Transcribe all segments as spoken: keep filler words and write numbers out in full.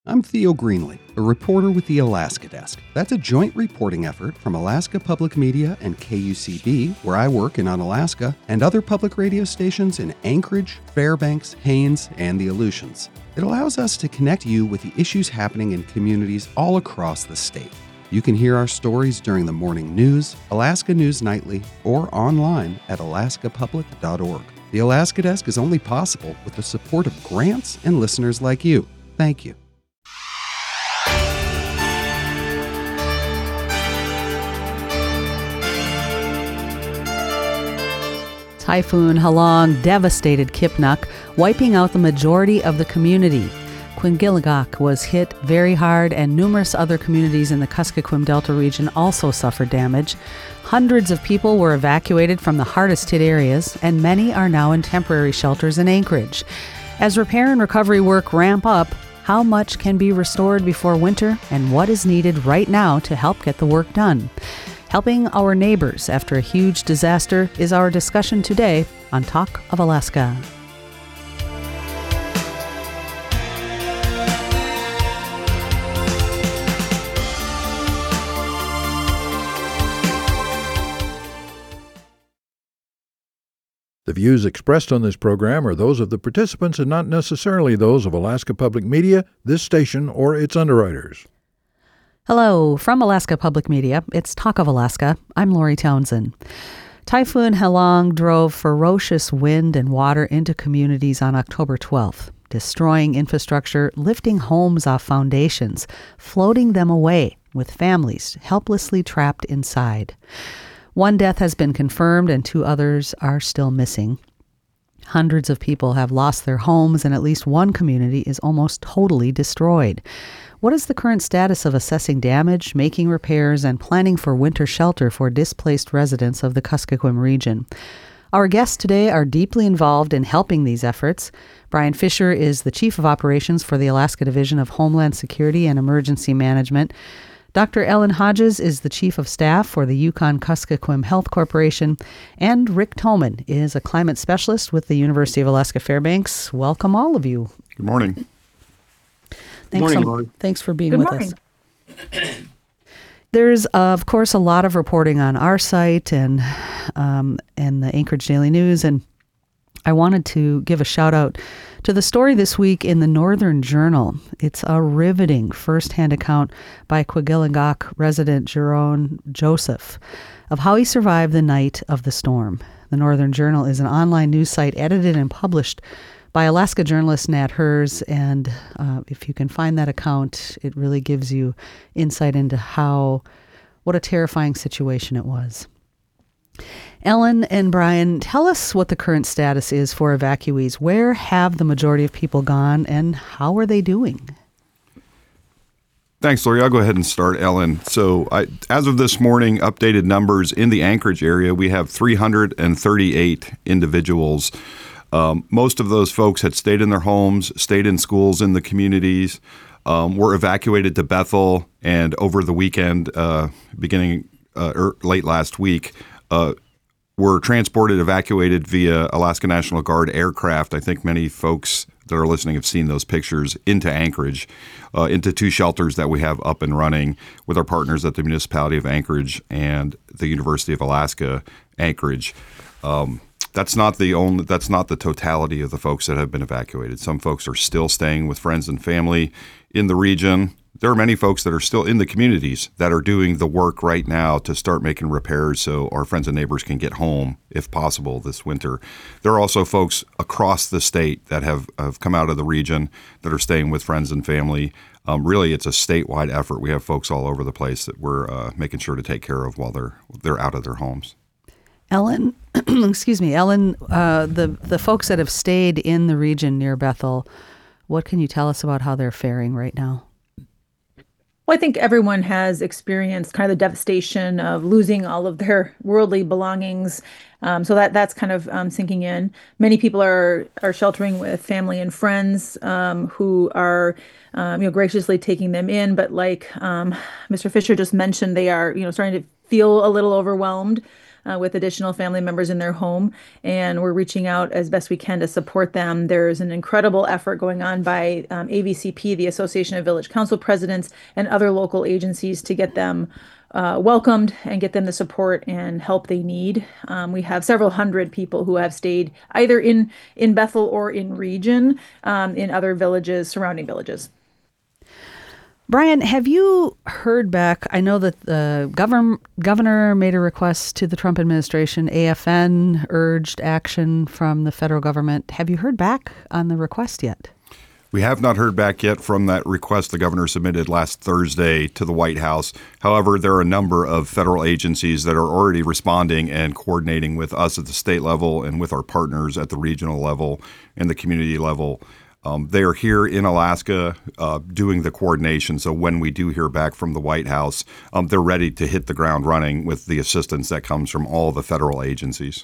I'm Theo Greenlee, a reporter with the Alaska Desk. That's a joint reporting effort from Alaska Public Media and K U C B, where I work in Unalaska, and other public radio stations in Anchorage, Fairbanks, Haines, and the Aleutians. It allows us to connect you with the issues happening in communities all across the state. You can hear our stories during the morning news, Alaska News Nightly, or online at alaska public dot org. The Alaska Desk is only possible with the support of grants and listeners like you. Thank you. Typhoon Halong devastated Kipnuk, wiping out the majority of the community. Quingilagak was hit very hard, and numerous other communities in the Kuskokwim Delta region also suffered damage. Hundreds of people were evacuated from the hardest hit areas, and many are now in temporary shelters in Anchorage. As repair and recovery work ramp up, how much can be restored before winter, and what is needed right now to help get the work done? Helping our neighbors after a huge disaster is our discussion today on Talk of Alaska. The views expressed on this program are those of the participants and not necessarily those of Alaska Public Media, this station, or its underwriters. Hello, from Alaska Public Media, it's Talk of Alaska. I'm Lori Townsend. Typhoon Halong drove ferocious wind and water into communities on October twelfth, destroying infrastructure, lifting homes off foundations, floating them away with families helplessly trapped inside. One death has been confirmed and two others are still missing. Hundreds of people have lost their homes and at least one community is almost totally destroyed. What is the current status of assessing damage, making repairs, and planning for winter shelter for displaced residents of the Kuskokwim region? Our guests today are deeply involved in helping these efforts. Brian Fisher is the Chief of Operations for the Alaska Division of Homeland Security and Emergency Management. Doctor Ellen Hodges is the Chief of Staff for the Yukon-Kuskokwim Health Corporation. And Rick Toman is a climate specialist with the University of Alaska Fairbanks. Welcome, all of you. Good morning. Thanks, morning, so, Lori. thanks for being Good with morning. us. There's, uh, of course, a lot of reporting on our site and um, and the Anchorage Daily News, and I wanted to give a shout out to the story this week in the Northern Journal. It's a riveting firsthand account by Quingilagak resident Jerome Joseph of how he survived the night of the storm. The Northern Journal is an online news site edited and published by Alaska journalist Nat Hers, and uh, if you can find that account, it really gives you insight into how, what a terrifying situation it was. Ellen and Brian, tell us what the current status is for evacuees. Where have the majority of people gone, and how are they doing? Thanks, Lori. I'll go ahead and start, Ellen. So I, as of this morning, updated numbers in the Anchorage area, we have three hundred thirty-eight individuals. Um, most of those folks had stayed in their homes, stayed in schools in the communities, um, were evacuated to Bethel, and over the weekend, uh, beginning uh, er, late last week, uh, were transported, evacuated via Alaska National Guard aircraft. I think many folks that are listening have seen those pictures into Anchorage, uh, into two shelters that we have up and running with our partners at the Municipality of Anchorage and the University of Alaska Anchorage. Um, That's not the only. That's not the totality of the folks that have been evacuated. Some folks are still staying with friends and family in the region. There are many folks that are still in the communities that are doing the work right now to start making repairs so our friends and neighbors can get home, if possible, this winter. There are also folks across the state that have, have come out of the region that are staying with friends and family. Um, really, it's a statewide effort. We have folks all over the place that we're uh, making sure to take care of while they're they're out of their homes. Ellen, excuse me, Ellen, uh, the, the folks that have stayed in the region near Bethel, what can you tell us about how they're faring right now? Well, I think everyone has experienced kind of the devastation of losing all of their worldly belongings. Um, so that that's kind of um, sinking in. Many people are are sheltering with family and friends um, who are um, you know graciously taking them in. But like um, Mister Fisher just mentioned, they are you know starting to feel a little overwhelmed. uh, with additional family members in their home, and we're reaching out as best we can to support them. There's an incredible effort going on by um, A V C P, the Association of Village Council Presidents, and other local agencies to get them uh, welcomed and get them the support and help they need. Um, we have several hundred people who have stayed either in in Bethel or in region um, in other villages, surrounding villages. Brian, have you heard back? I know that the govern, governor made a request to the Trump administration. A F N urged action from the federal government. Have you heard back on the request yet? We have not heard back yet from that request the governor submitted last Thursday to the White House. However, there are a number of federal agencies that are already responding and coordinating with us at the state level and with our partners at the regional level and the community level. Um, they are here in Alaska uh, doing the coordination. So when we do hear back from the White House, um, they're ready to hit the ground running with the assistance that comes from all the federal agencies.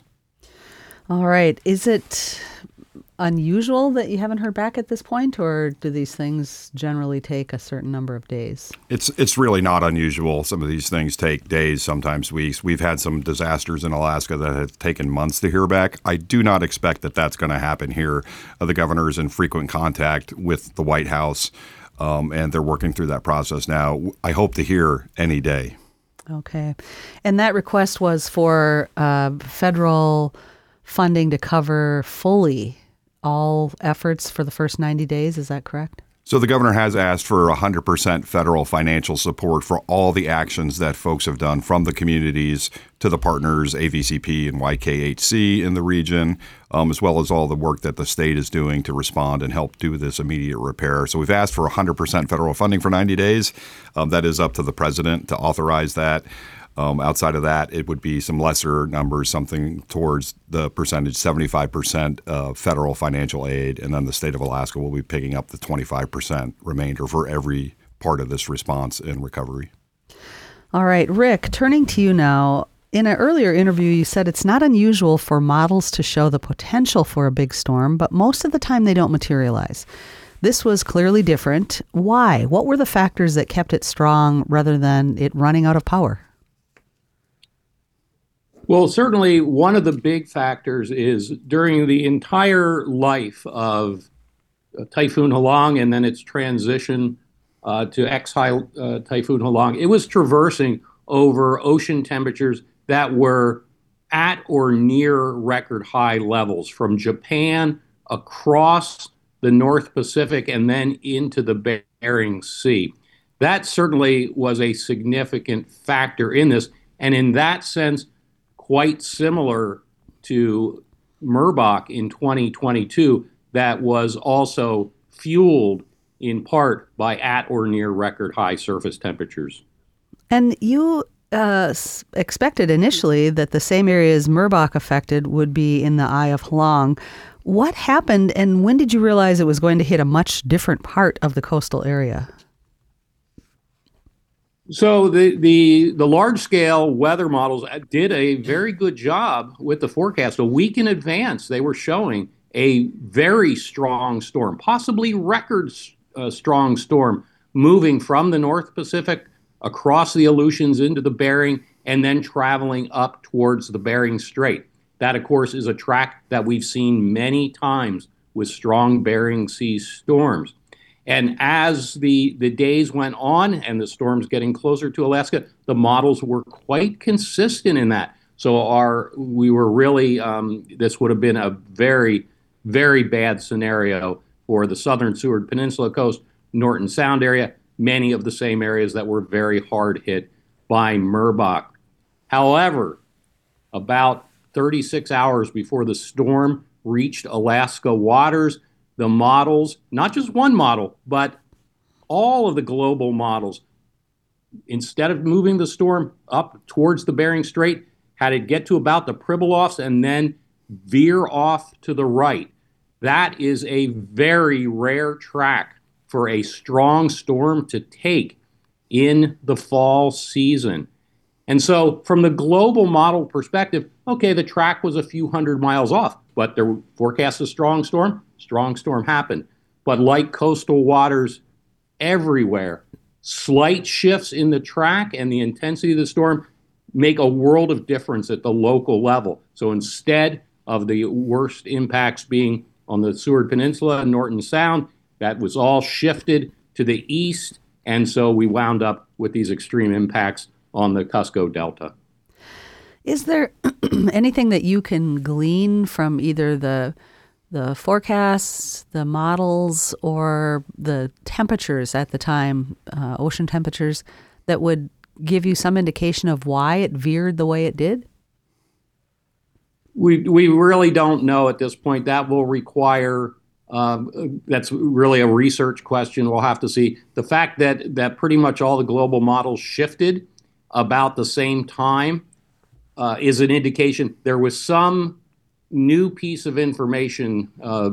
All right. Is it unusual that you haven't heard back at this point, or do these things generally take a certain number of days? It's it's really not unusual. Some of these things take days, sometimes weeks. We've had some disasters in Alaska that have taken months to hear back. I do not expect that that's going to happen here. Uh, the governor is in frequent contact with the White House, um, and they're working through that process now. I hope to hear any day. Okay. And that request was for uh, federal funding to cover fully all efforts for the first ninety days. Is that correct? So the governor has asked for one hundred percent federal financial support for all the actions that folks have done, from the communities to the partners, A V C P and Y K H C in the region, um, as well as all the work that the state is doing to respond and help do this immediate repair. So we've asked for one hundred percent federal funding for ninety days. Um, that is up to the president to authorize that. Um, outside of that, it would be some lesser numbers, something towards the percentage, seventy-five percent uh, federal financial aid, and then the state of Alaska will be picking up the twenty-five percent remainder for every part of this response and recovery. All right, Rick, turning to you now. In an earlier interview, you said it's not unusual for models to show the potential for a big storm, but most of the time they don't materialize. This was clearly different. Why? What were the factors that kept it strong rather than it running out of power? Well, certainly one of the big factors is during the entire life of Typhoon Halong and then its transition uh, to ex-high uh, Typhoon Halong, it was traversing over ocean temperatures that were at or near record high levels, from Japan across the North Pacific and then into the Bering Sea. That certainly was a significant factor in this, and in that sense, quite similar to Merbok in twenty twenty-two, that was also fueled in part by at or near record high surface temperatures. And you uh, expected initially that the same areas Merbok affected would be in the Eye of Halong. What happened, and when did you realize it was going to hit a much different part of the coastal area? So the, the the large-scale weather models did a very good job with the forecast. A week in advance, they were showing a very strong storm, possibly record uh, strong storm, moving from the North Pacific across the Aleutians into the Bering and then traveling up towards the Bering Strait. That, of course, is a track that we've seen many times with strong Bering Sea storms. And as the, the days went on and the storms getting closer to Alaska, the models were quite consistent in that. So our we were really, um, this would have been a very, very bad scenario for the southern Seward Peninsula coast, Norton Sound area, many of the same areas that were very hard hit by Merbok. However, about thirty-six hours before the storm reached Alaska waters, the models, not just one model, but all of the global models, instead of moving the storm up towards the Bering Strait, had it get to about the Pribilofs and then veer off to the right. That is a very rare track for a strong storm to take in the fall season. And so from the global model perspective, okay, the track was a few hundred miles off, but there forecast a strong storm. Strong storm happened. But like coastal waters everywhere, slight shifts in the track and the intensity of the storm make a world of difference at the local level. So instead of the worst impacts being on the Seward Peninsula and Norton Sound, that was all shifted to the east. And so we wound up with these extreme impacts on the Cusco Delta. Is there anything that you can glean from either the the forecasts, the models, or the temperatures at the time, uh, ocean temperatures, that would give you some indication of why it veered the way it did? We we really don't know at this point. That will require, um, that's really a research question. We'll have to see. The fact that, that pretty much all the global models shifted about the same time uh, is an indication there was some new piece of information uh,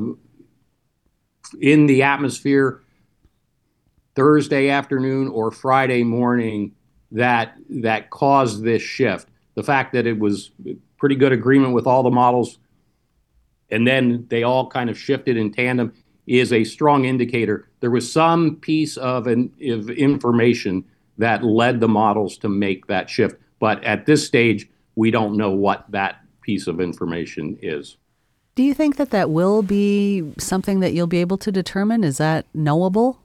in the atmosphere Thursday afternoon or Friday morning that that caused this shift. The fact that it was pretty good agreement with all the models and then they all kind of shifted in tandem is a strong indicator. There was some piece of, an, of information that led the models to make that shift. But at this stage, we don't know what that piece of information is. Do you think that that will be something that you'll be able to determine? Is that knowable?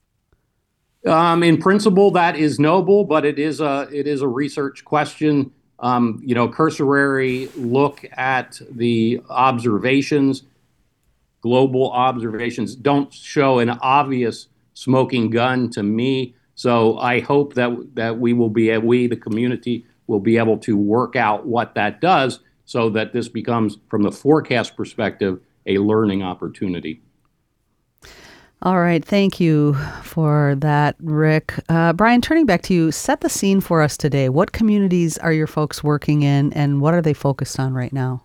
Um, in principle, that is knowable, but it is a it is a research question. Um, you know, cursory look at the observations, global observations, don't show an obvious smoking gun to me. So I hope that that we will be we the community will be able to work out what that does, so that this becomes, from the forecast perspective, a learning opportunity. All right. Thank you for that, Rick. Uh, Brian, turning back to you, set the scene for us today. What communities are your folks working in, and what are they focused on right now?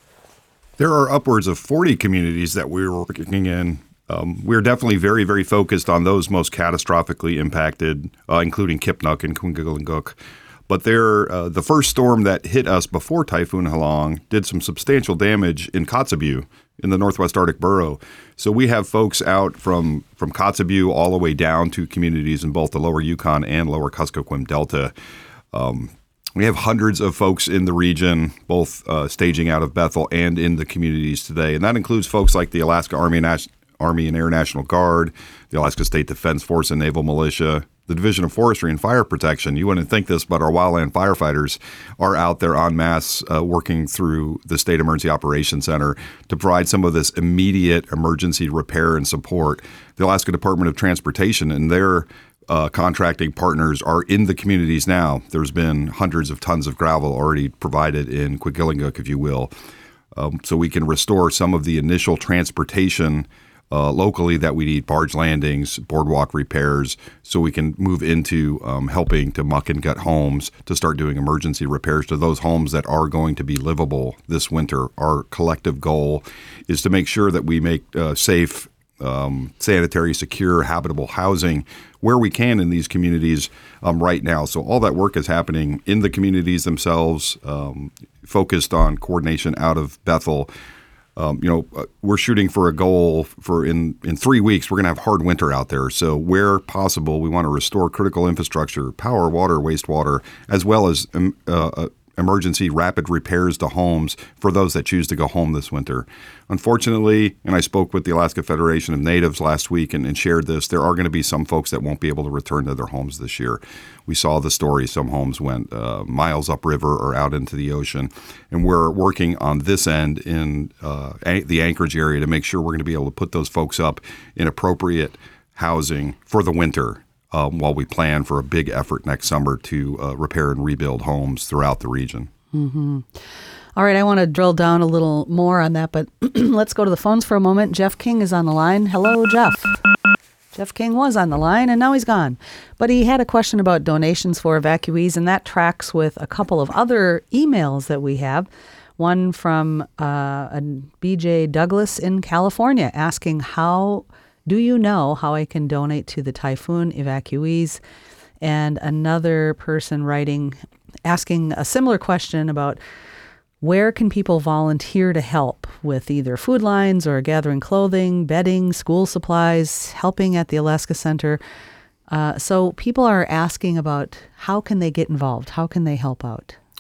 There are upwards of forty communities that we're working in. Um, we're definitely very, very focused on those most catastrophically impacted, uh, including Kipnuk and Kwingilinguk. But there, uh, the first storm that hit us before Typhoon Halong did some substantial damage in Kotzebue in the Northwest Arctic Borough. So we have folks out from, from Kotzebue all the way down to communities in both the lower Yukon and lower Kuskokwim Delta. Um, we have hundreds of folks in the region, both uh, staging out of Bethel and in the communities today. And that includes folks like the Alaska Army and, Nas- Army and Air National Guard, the Alaska State Defense Force and Naval Militia, the Division of Forestry and Fire Protection. You wouldn't think this, but our wildland firefighters are out there en masse uh, working through the State Emergency Operations Center to provide some of this immediate emergency repair and support. The Alaska Department of Transportation and their uh, contracting partners are in the communities now. There's been hundreds of tons of gravel already provided in Kwingilinguk, if you will, um, so we can restore some of the initial transportation Uh, locally that we need, barge landings, boardwalk repairs, so we can move into um, helping to muck and gut homes to start doing emergency repairs to those homes that are going to be livable this winter. Our collective goal is to make sure that we make uh, safe, um, sanitary, secure, habitable housing where we can in these communities um, right now. So all that work is happening in the communities themselves, um, focused on coordination out of Bethel. Um, you know, uh, we're shooting for a goal for in, in three weeks, we're going to have hard winter out there. So where possible, we want to restore critical infrastructure, power, water, wastewater, as well as um, uh, emergency rapid repairs to homes for those that choose to go home this winter. Unfortunately, and I spoke with the Alaska Federation of Natives last week and, and shared this, there are going to be some folks that won't be able to return to their homes this year. We saw the story. Some homes went uh, miles upriver or out into the ocean. And we're working on this end in uh, a- the Anchorage area to make sure we're going to be able to put those folks up in appropriate housing for the winter, Um, while we plan for a big effort next summer to uh, repair and rebuild homes throughout the region. Mm-hmm. All right, I want to drill down a little more on that, but let's go to the phones for a moment. Jeff King is on the line. Hello, Jeff. Jeff King was on the line, and now he's gone. But he had a question about donations for evacuees, and that tracks with a couple of other emails that we have. One from uh, a B J Douglas in California asking, how do you know how I can donate to the typhoon evacuees? And another person writing, asking a similar question about where can people volunteer to help with either food lines or gathering clothing, bedding, school supplies, helping at the Alaska Center. Uh, so people are asking about how can they get involved? How can they help out?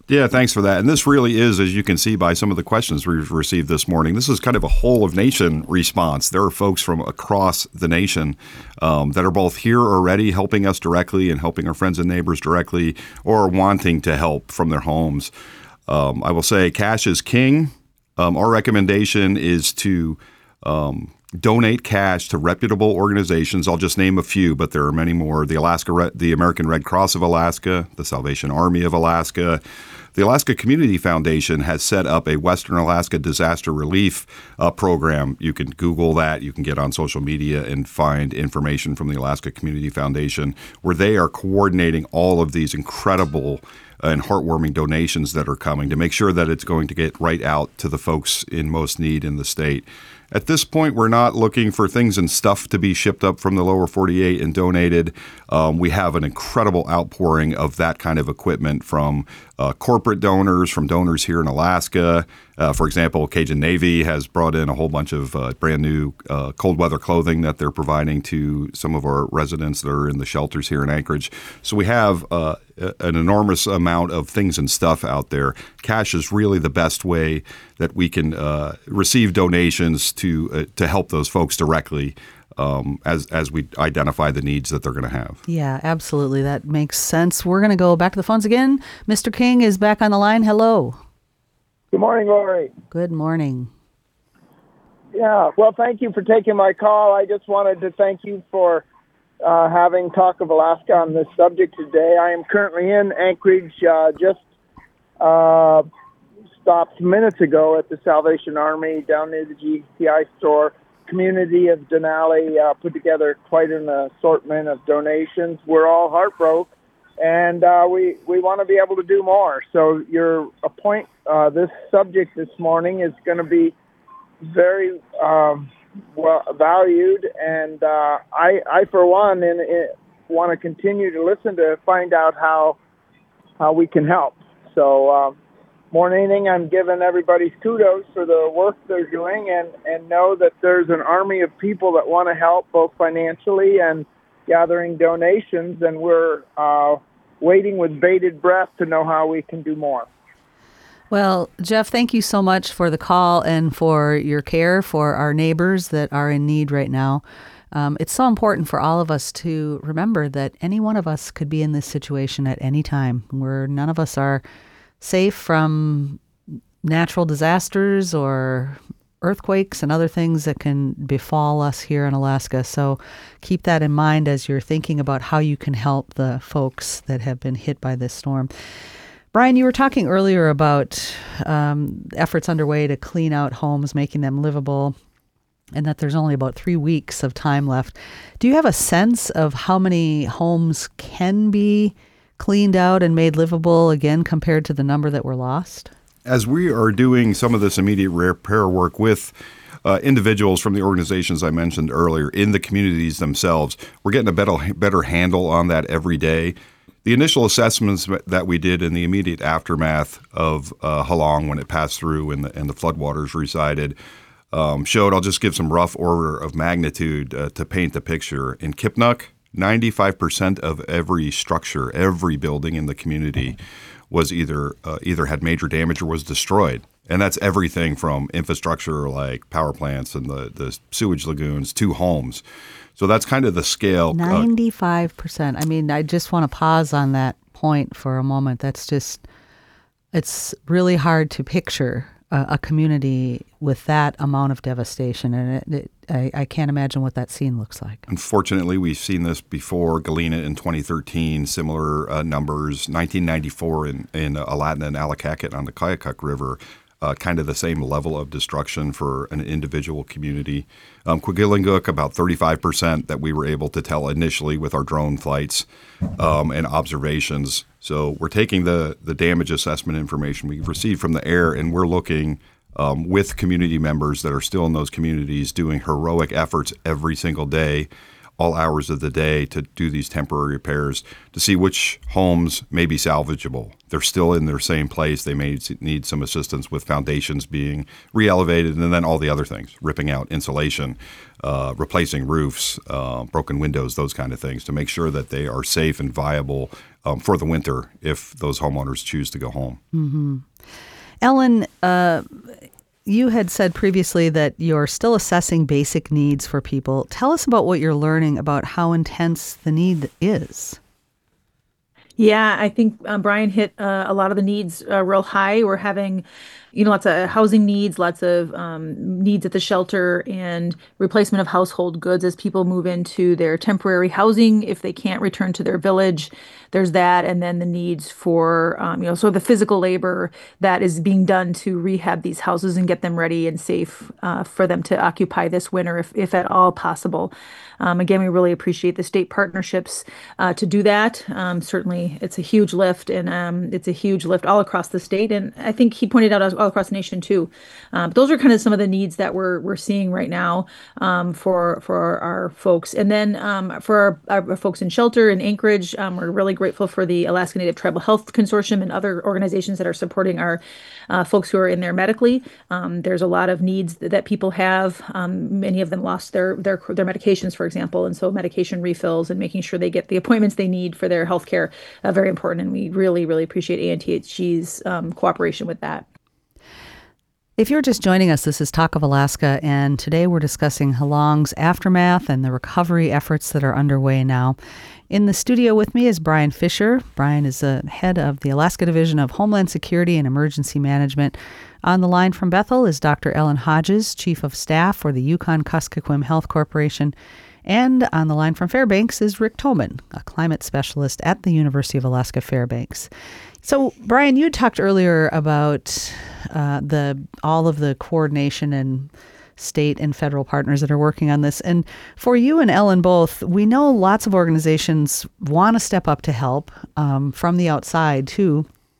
Yeah, thanks for that. And this really is, as you can see by some of the questions we've received this morning, this is kind of a whole of nation response. There are folks from across the nation um, that are both here already helping us directly and helping our friends and neighbors directly, or wanting to help from their homes. Um, I will say cash is king. Um, our recommendation is to um, donate cash to reputable organizations. I'll just name a few, but there are many more. The Alaska, Re- the American Red Cross of Alaska, the Salvation Army of Alaska. The Alaska Community Foundation has set up a Western Alaska disaster relief uh, program. You can Google that. You can get on social media and find information from the Alaska Community Foundation, where they are coordinating all of these incredible and heartwarming donations that are coming to make sure that it's going to get right out to the folks in most need in the state. At this point, we're not looking for things and stuff to be shipped up from the lower forty-eight and donated. Um, we have an incredible outpouring of that kind of equipment from uh, corporate donors, from donors here in Alaska. Uh, for example, Cajun Navy has brought in a whole bunch of uh, brand new uh, cold weather clothing that they're providing to some of our residents that are in the shelters here in Anchorage. So we have uh, an enormous amount of things and stuff out there. Cash is really the best way that we can uh, receive donations to uh, to help those folks directly um, as as we identify the needs that they're going to have. Yeah, absolutely. That makes sense. We're going to go back to the phones again. Mister King is back on the line. Hello. Good morning, Lori. Good morning. Yeah, well, thank you for taking my call. I just wanted to thank you for uh, having Talk of Alaska on this subject today. I am currently in Anchorage, uh, just uh, stopped minutes ago at the Salvation Army down near the G C I store. Community of Denali uh, put together quite an assortment of donations. We're all heartbroken, and uh, we, we want to be able to do more. So your point, uh, this subject this morning is going to be very um, well valued, and uh, I, I, for one, in, in, want to continue to listen to find out how how we can help. So uh, more than anything, I'm giving everybody kudos for the work they're doing, and, and know that there's an army of people that want to help both financially and gathering donations, and we're uh, waiting with bated breath to know how we can do more. Well, Jeff, thank you so much for the call and for your care for our neighbors that are in need right now. Um, it's so important for all of us to remember that any one of us could be in this situation at any time, where none of us are safe from natural disasters or earthquakes and other things that can befall us here in Alaska. So keep that in mind as you're thinking about how you can help the folks that have been hit by this storm. Brian, you were talking earlier about um, efforts underway to clean out homes, making them livable, and that there's only about three weeks of time left. Do you have a sense of how many homes can be cleaned out and made livable again compared to the number that were lost? As we are doing some of this immediate repair work with uh, individuals from the organizations I mentioned earlier in the communities themselves, we're getting a better, better handle on that every day. The initial assessments that we did in the immediate aftermath of uh, Halong, when it passed through and the, and the floodwaters resided, um, showed, I'll just give some rough order of magnitude uh, to paint the picture. In Kipnuk, ninety-five percent of every structure, every building in the community was either uh, either had major damage or was destroyed. And that's everything from infrastructure like power plants and the, the sewage lagoons to homes. So that's kind of the scale. ninety-five percent. I mean, I just want to pause on that point for a moment. That's just, it's really hard to picture a, a community with that amount of devastation. And it, it, I, I can't imagine what that scene looks like. Unfortunately, we've seen this before. Galena in twenty thirteen, similar uh, numbers. nineteen ninety-four in, in uh, Alatin and Alakakit on the Kayakuk River. Uh, kind of the same level of destruction for an individual community. Um, Kwigillinguk, about thirty-five percent that we were able to tell initially with our drone flights um, and observations. So we're taking the, the damage assessment information we've received from the air, and we're looking um, with community members that are still in those communities doing heroic efforts every single day all hours of the day to do these temporary repairs to see which homes may be salvageable. They're still in their same place. They may need some assistance with foundations being re-elevated, and then all the other things, ripping out insulation, uh, replacing roofs, uh, broken windows, those kind of things, to make sure that they are safe and viable um, for the winter if those homeowners choose to go home. Mm-hmm. Ellen, uh, you had said previously that you're still assessing basic needs for people. Tell us about what you're learning about how intense the need is. Yeah, I think um, Brian hit uh, a lot of the needs uh, real high. We're having, you know, lots of housing needs, lots of um, needs at the shelter, and replacement of household goods as people move into their temporary housing if they can't return to their village. There's that, and then the needs for, um, you know, sort of the physical labor that is being done to rehab these houses and get them ready and safe uh, for them to occupy this winter, if, if at all possible. Um, again, we really appreciate the state partnerships uh, to do that. Um, certainly, it's a huge lift, and um, it's a huge lift all across the state. And I think he pointed out all across the nation too. Um, those are kind of some of the needs that we're we're seeing right now um, for for our, our folks. And then um, for our, our folks in shelter in Anchorage, um, we're really grateful for the Alaska Native Tribal Health Consortium and other organizations that are supporting our uh, folks who are in there medically. Um, there's a lot of needs that, that people have. Um, many of them lost their their their medications, for example, and so medication refills and making sure they get the appointments they need for their health care uh, very important. And we really, really appreciate A N T H G's um, cooperation with that. If you're just joining us, this is Talk of Alaska, and today we're discussing Halong's aftermath and the recovery efforts that are underway now. In the studio with me is Brian Fisher. Brian is the head of the Alaska Division of Homeland Security and Emergency Management. On the line from Bethel is Doctor Ellen Hodges, Chief of Staff for the Yukon-Kuskokwim Health Corporation. And on the line from Fairbanks is Rick Toman, a climate specialist at the University of Alaska Fairbanks. So, Brian, you talked earlier about uh, the all of the coordination and state and federal partners that are working on this. And for you and Ellen both, we know lots of organizations want to step up to help um, from the outside, too.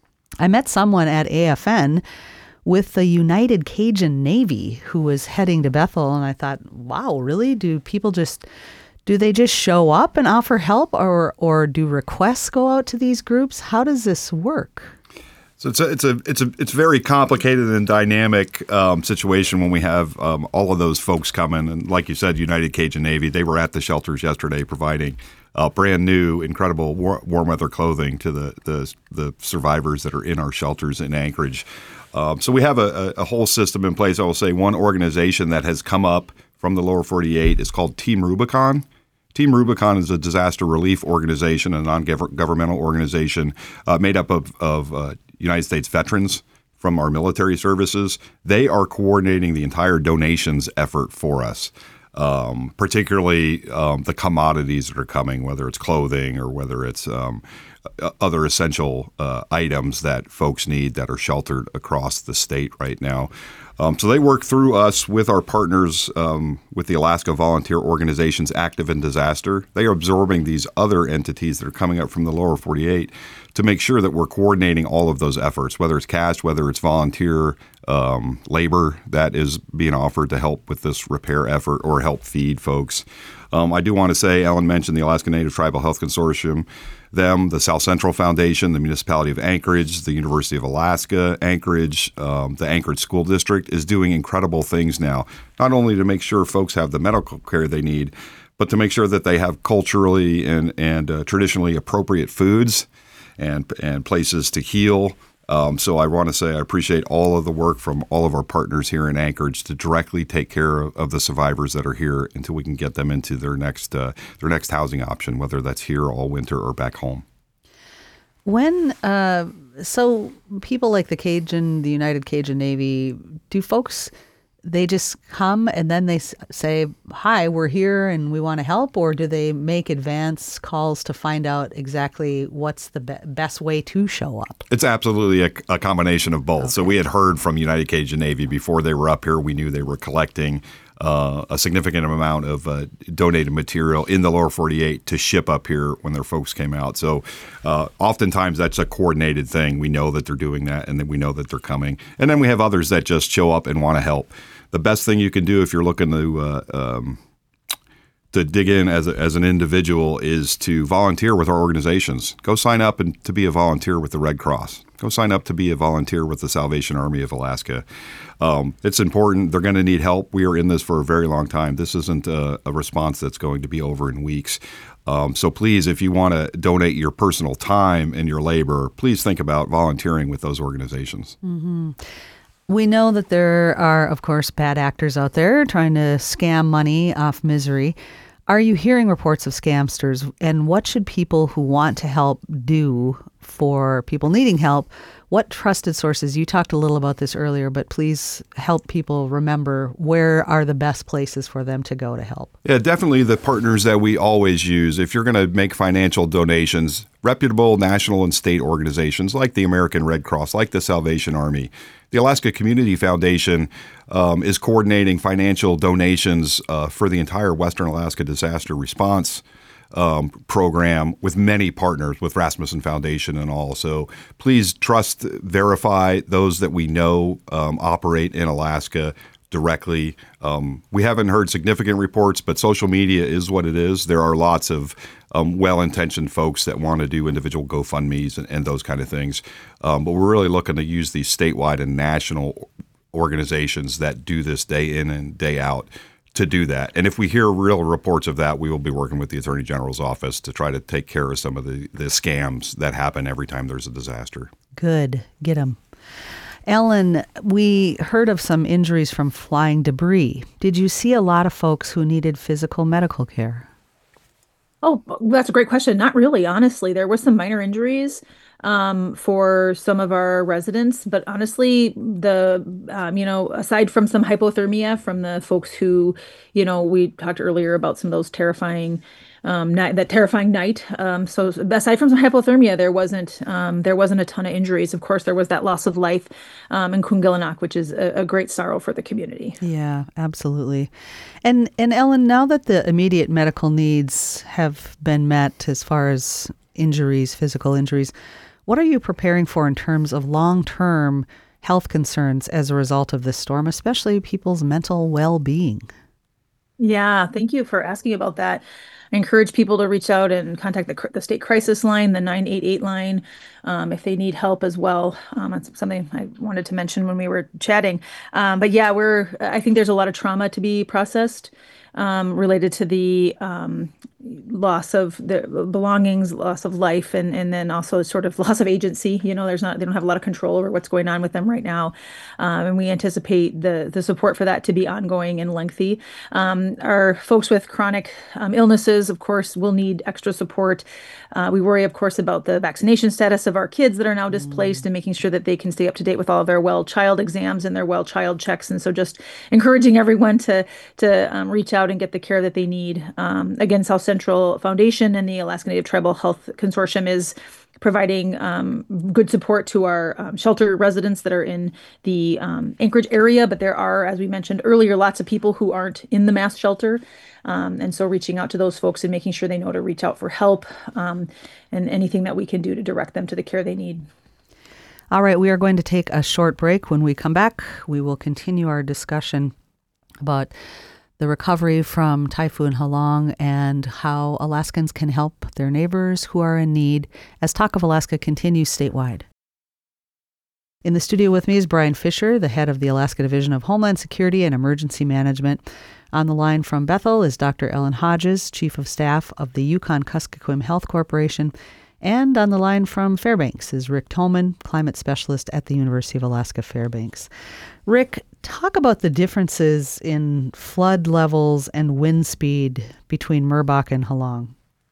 I met someone at A F N with the United Cajun Navy who was heading to Bethel, and I thought, wow, really? Do people just, do they just show up and offer help, or or do requests go out to these groups? How does this work? So it's a it's a it's a it's a very complicated and dynamic um, situation when we have um, all of those folks coming. And like you said, United Cajun Navy, they were at the shelters yesterday providing uh, brand new, incredible war- warm weather clothing to the, the the survivors that are in our shelters in Anchorage. Um, so we have a, a whole system in place. I will say one organization that has come up from the lower forty-eight is called Team Rubicon. Team Rubicon is a disaster relief organization, a non-governmental organization uh, made up of, of uh, United States veterans from our military services. They are coordinating the entire donations effort for us, um, particularly um, the commodities that are coming, whether it's clothing or whether it's um, other essential uh, items that folks need that are sheltered across the state right now. Um, so they work through us with our partners um, with the Alaska Volunteer Organizations Active in Disaster. They are absorbing these other entities that are coming up from the lower forty-eight to make sure that we're coordinating all of those efforts, whether it's cash, whether it's volunteer um, labor that is being offered to help with this repair effort or help feed folks. Um, I do want to say, Ellen mentioned the Alaska Native Tribal Health Consortium, them, the South Central Foundation, the Municipality of Anchorage, the University of Alaska, Anchorage, um, the Anchorage School District is doing incredible things now, not only to make sure folks have the medical care they need, but to make sure that they have culturally and, and uh, traditionally appropriate foods and, and places to heal. Um, so I want to say I appreciate all of the work from all of our partners here in Anchorage to directly take care of, of the survivors that are here until we can get them into their next uh, their next housing option, whether that's here all winter or back home. When uh, so people like the Cajun, the United Cajun Navy, do folks, they just come and then they say, hi, we're here and we want to help? Or do they make advance calls to find out exactly what's the be- best way to show up? It's absolutely a, a combination of both. Okay. So we had heard from United Cajun Navy before they were up here. We knew they were collecting uh, a significant amount of uh, donated material in the lower forty-eight to ship up here when their folks came out. So uh, oftentimes that's a coordinated thing. We know that they're doing that and then we know that they're coming. And then we have others that just show up and want to help. The best thing you can do if you're looking to uh, um, to dig in as, a, as an individual is to volunteer with our organizations. Go sign up and to be a volunteer with the Red Cross. Go sign up to be a volunteer with the Salvation Army of Alaska. Um, it's important. They're going to need help. We are in this for a very long time. This isn't a, a response that's going to be over in weeks. Um, so please, if you want to donate your personal time and your labor, please think about volunteering with those organizations. Mm-hmm. We know that there are, of course, bad actors out there trying to scam money off misery. Are you hearing reports of scamsters, and what should people who want to help do for people needing help? What trusted sources? You talked a little about this earlier, but please help people remember where are the best places for them to go to help. Yeah, definitely the partners that we always use. If you're going to make financial donations, reputable national and state organizations like the American Red Cross, like the Salvation Army. The Alaska Community Foundation um, is coordinating financial donations uh, for the entire Western Alaska disaster response um, program with many partners, with Rasmussen Foundation and all. So please trust, verify those that we know um, operate in Alaska directly. Um, we haven't heard significant reports, but social media is what it is. There are lots of um, well-intentioned folks that want to do individual GoFundMes and, and those kind of things. Um, but we're really looking to use these statewide and national organizations that do this day in and day out to do that. And if we hear real reports of that, we will be working with the Attorney General's office to try to take care of some of the, the scams that happen every time there's a disaster. Good. Get them. Ellen, we heard of some injuries from flying debris. Did you see a lot of folks who needed physical medical care? Oh, that's a great question. Not really, honestly. There was some minor injuries um, for some of our residents, but honestly, the um, you know, aside from some hypothermia from the folks who, you know, we talked earlier about some of those terrifying Um, night, that terrifying night. Um, so aside from some hypothermia, there wasn't um, there wasn't a ton of injuries. Of course, there was that loss of life um, in Kungilanak, which is a, a great sorrow for the community. Yeah, absolutely. And and Ellen, now that the immediate medical needs have been met as far as injuries, physical injuries, what are you preparing for in terms of long-term health concerns as a result of this storm, especially people's mental well-being? Yeah, thank you for asking about that. I encourage people to reach out and contact the, the state crisis line, the nine eight eight line, um, if they need help as well. Um, that's something I wanted to mention when we were chatting. Um, but yeah, we're, I think there's a lot of trauma to be processed um, related to the um, loss of the belongings, loss of life, and and then also sort of loss of agency. You know, there's not, they don't have a lot of control over what's going on with them right now. Um, and we anticipate the the support for that to be ongoing and lengthy. Um, our folks with chronic um, illnesses, of course, will need extra support. Uh, we worry, of course, about the vaccination status of our kids that are now displaced mm. and making sure that they can stay up to date with all of their well child exams and their well child checks. And so just encouraging everyone to, to um, reach out and get the care that they need. Um, again, South Central Foundation and the Alaska Native Tribal Health Consortium is providing um, good support to our um, shelter residents that are in the um, Anchorage area. But there are, as we mentioned earlier, lots of people who aren't in the mass shelter. Um, and so reaching out to those folks and making sure they know to reach out for help um, and anything that we can do to direct them to the care they need. All right, we are going to take a short break. When we come back, we will continue our discussion about the recovery from Typhoon Halong and how Alaskans can help their neighbors who are in need as Talk of Alaska continues statewide. In the studio with me is Brian Fisher, the head of the Alaska Division of Homeland Security and Emergency Management. On the line from Bethel is Doctor Ellen Hodges, Chief of Staff of the Yukon-Kuskokwim Health Corporation. And on the line from Fairbanks is Rick Tolman, Climate Specialist at the University of Alaska Fairbanks. Rick, talk about the differences in flood levels and wind speed between Merbok and Halong.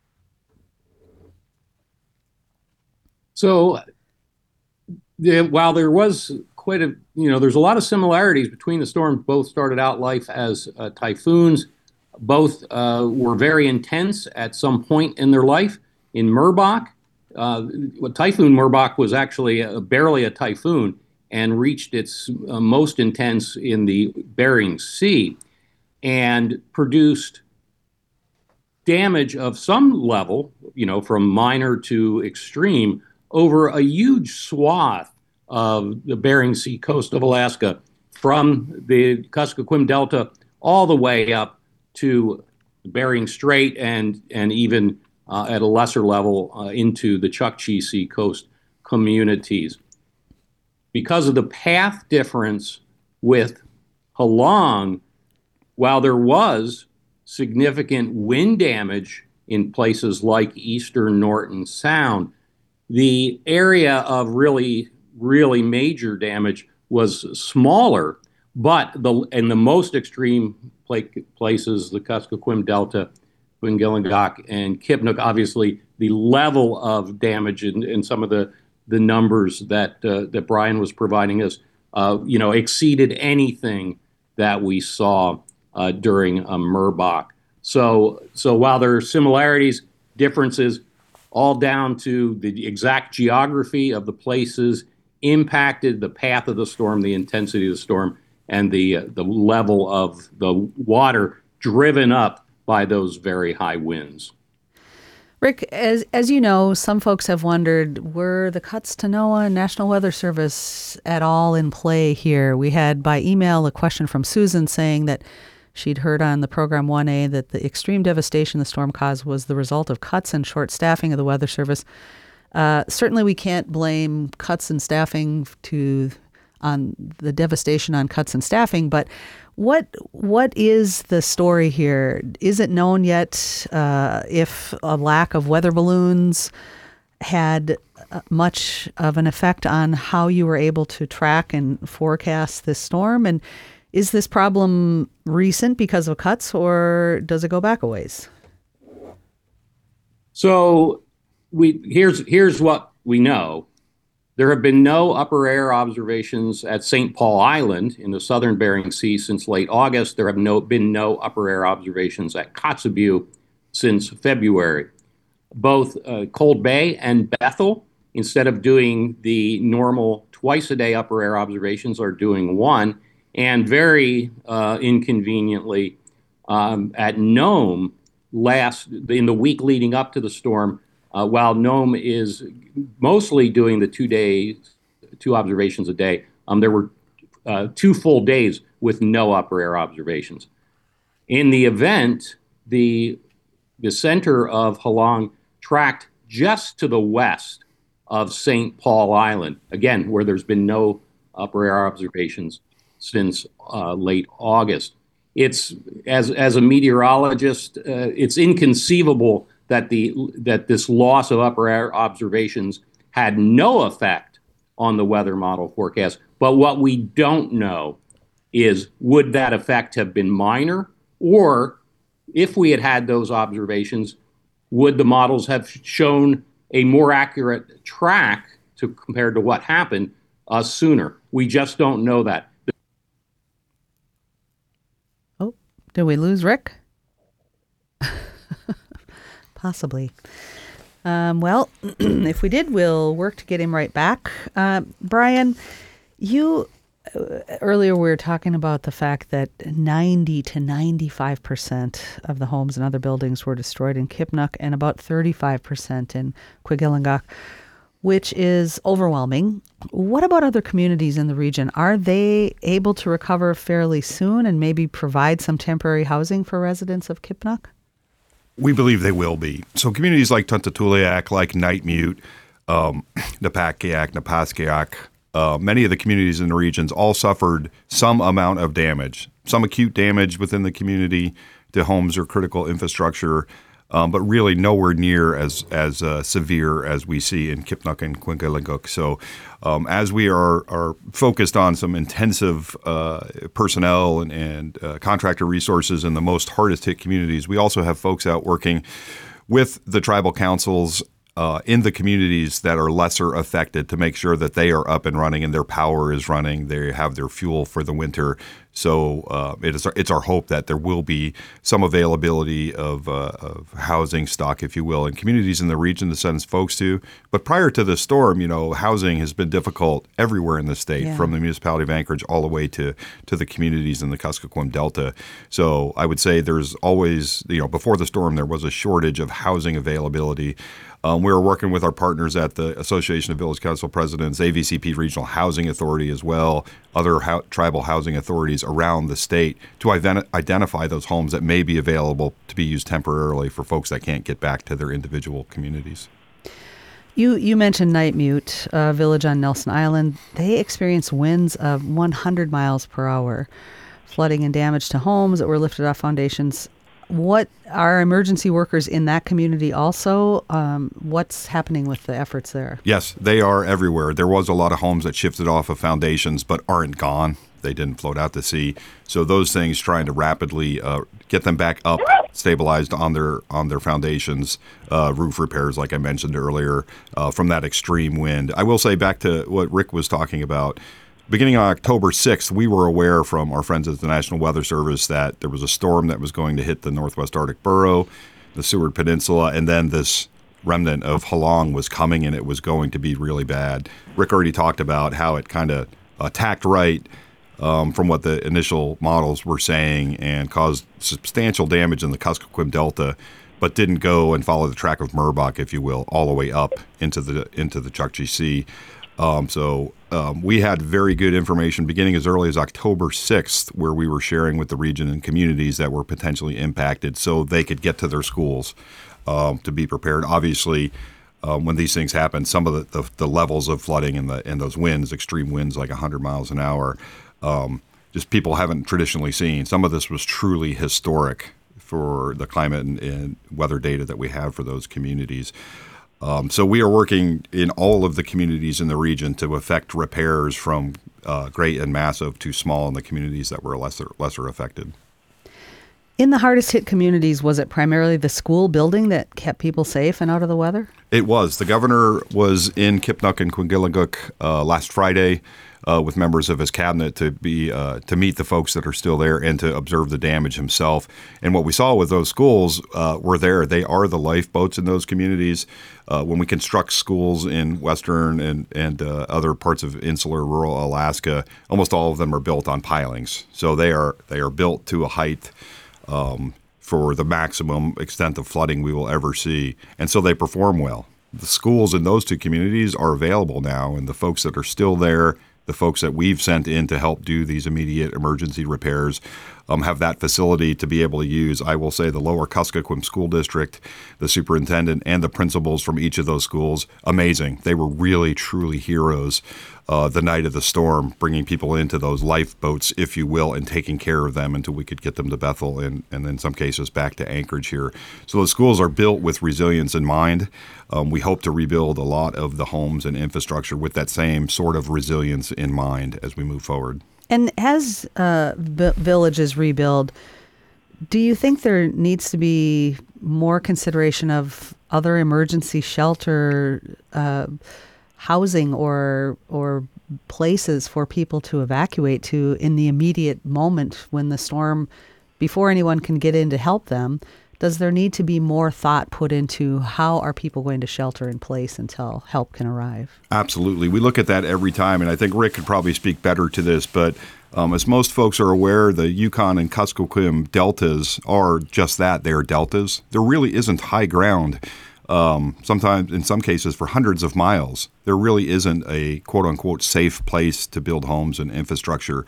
So the, while there was quite a, you know, there's a lot of similarities between the storms. Both started out life as uh, typhoons. Both uh, were very intense at some point in their life. In Merbok, uh, Typhoon Merbok was actually a, barely a typhoon and reached its uh, most intense in the Bering Sea and produced damage of some level, you know, from minor to extreme, over a huge swath of the Bering Sea coast of Alaska, from the Kuskokwim Delta all the way up to Bering Strait and and even uh, at a lesser level uh, into the Chukchi Sea coast communities. Because of the path difference with Halong, while there was significant wind damage in places like eastern Norton Sound, the area of really, really major damage was smaller. But the in the most extreme places, the Kuskokwim Delta, Kwingillingok, and Kipnuk, obviously the level of damage in, in some of the, the numbers that uh, that Brian was providing us, uh, you know, exceeded anything that we saw uh, during uh, Merbok. So, so while there are similarities, differences, all down to the exact geography of the places impacted the path of the storm, the intensity of the storm, and the uh, the level of the water driven up by those very high winds. Rick, as as you know, some folks have wondered, were the cuts to NOAA and National Weather Service at all in play here? We had by email a question from Susan saying that she'd heard on the program one A that the extreme devastation the storm caused was the result of cuts and short staffing of the Weather Service. Uh, certainly we can't blame cuts in staffing to on the devastation on cuts and staffing, but what what is the story here? Is it known yet uh, if a lack of weather balloons had uh, much of an effect on how you were able to track and forecast this storm? And is this problem recent because of cuts, or does it go back a ways? So we here's here's what we know. There have been no upper air observations at Saint Paul Island in the southern Bering Sea since late August. There have no, been no upper air observations at Kotzebue since February. Both uh, Cold Bay and Bethel, instead of doing the normal twice-a-day upper air observations, are doing one. And very uh, inconveniently, um, at Nome, last in the week leading up to the storm, Uh, while Nome is mostly doing the two days, two observations a day, um, there were uh, two full days with no upper air observations. In the event, the the center of Halong tracked just to the west of Saint Paul Island, again, where there's been no upper air observations since uh, late August. It's as as a meteorologist, uh, it's inconceivable that the that this loss of upper air observations had no effect on the weather model forecast. But what we don't know is, would that effect have been minor? Or if we had had those observations, would the models have shown a more accurate track to compared to what happened uh, sooner? We just don't know that. Oh, did we lose Rick? Possibly. Um, well, if we did, we'll work to get him right back. Uh, Brian, you uh, earlier we were talking about the fact that ninety to ninety-five percent of the homes and other buildings were destroyed in Kipnuk and about thirty-five percent in Kwigillingok, which is overwhelming. What about other communities in the region? Are they able to recover fairly soon and maybe provide some temporary housing for residents of Kipnuk? We believe they will be. So communities like Tuntatuliak, like Nightmute, um, Napakiak, Napaskiak, uh, many of the communities in the regions all suffered some amount of damage, some acute damage within the community to homes or critical infrastructure, um, but really nowhere near as as uh, severe as we see in Kipnuk and Kwingillingok. So um, as we are are focused on some intensive uh, personnel and, and uh, contractor resources in the most hardest hit communities, we also have folks out working with the tribal councils uh, in the communities that are lesser affected to make sure that they are up and running and their power is running. They have their fuel for the winter. So uh, it is our, it's our hope that there will be some availability of, uh, of housing stock, if you will, in communities in the region to send folks to. But prior to the storm, you know, housing has been difficult everywhere in the state, yeah. from the municipality of Anchorage all the way to, to the communities in the Kuskokwim Delta. So I would say there's always, you know, before the storm, there was a shortage of housing availability. Um, we were working with our partners at the Association of Village Council Presidents, A V C P Regional Housing Authority as well, other ho- tribal housing authorities, around the state to ident- identify those homes that may be available to be used temporarily for folks that can't get back to their individual communities. You you mentioned Nightmute, a village on Nelson Island. They experienced winds of one hundred miles per hour, flooding and damage to homes that were lifted off foundations. What are emergency workers in that community also? Um, what's happening with the efforts there? Yes, they are everywhere. There was a lot of homes that shifted off of foundations but aren't gone. They didn't float out to sea. So those things, trying to rapidly uh, get them back up, stabilized on their on their foundations, uh, roof repairs, like I mentioned earlier, uh, from that extreme wind. I will say, back to what Rick was talking about, beginning on October sixth, we were aware from our friends at the National Weather Service that there was a storm that was going to hit the Northwest Arctic Borough, the Seward Peninsula, and then this remnant of Halong was coming, and it was going to be really bad. Rick already talked about how it kind of attacked right um, from what the initial models were saying and caused substantial damage in the Kuskokwim Delta, but didn't go and follow the track of Murbach, if you will, all the way up into the into the Chukchi Sea. Um, so um, we had very good information beginning as early as October sixth, where we were sharing with the region and communities that were potentially impacted so they could get to their schools um, to be prepared. Obviously, um, when these things happen, some of the, the, the levels of flooding and, the, and those winds, extreme winds like one hundred miles an hour, um, just people haven't traditionally seen. Some of this was truly historic for the climate and, and weather data that we have for those communities. Um, so we are working in all of the communities in the region to effect repairs from uh, great and massive to small in the communities that were lesser lesser affected. In the hardest hit communities, was it primarily the school building that kept people safe and out of the weather? It was. The governor was in Kipnuk and Kwingilliguk uh, last Friday uh, with members of his cabinet to be uh, to meet the folks that are still there and to observe the damage himself. And what we saw with those schools uh, were there. They are the lifeboats in those communities. Uh, when we construct schools in western and, and uh, other parts of insular rural Alaska, almost all of them are built on pilings. So they are they are built to a height um, for the maximum extent of flooding we will ever see. And so they perform well. The schools in those two communities are available now, and the folks that are still there, the folks that we've sent in to help do these immediate emergency repairs, um, have that facility to be able to use. I will say the Lower Kuskokwim School District, the superintendent, and the principals from each of those schools, amazing. They were really, truly heroes uh, the night of the storm, bringing people into those lifeboats, if you will, and taking care of them until we could get them to Bethel and, and in some cases back to Anchorage here. So the schools are built with resilience in mind. Um, we hope to rebuild a lot of the homes and infrastructure with that same sort of resilience in mind as we move forward. And as uh, v- villages rebuild, do you think there needs to be more consideration of other emergency shelter uh, housing or or places for people to evacuate to in the immediate moment when the storm, before anyone can get in to help them? Does there need to be more thought put into how are people going to shelter in place until help can arrive? Absolutely. We look at that every time, and I think Rick could probably speak better to this, but um, as most folks are aware, the Yukon and Kuskokwim deltas are just that. They are deltas. There really isn't high ground. Um, sometimes, in some cases, for hundreds of miles, there really isn't a quote-unquote safe place to build homes and infrastructure.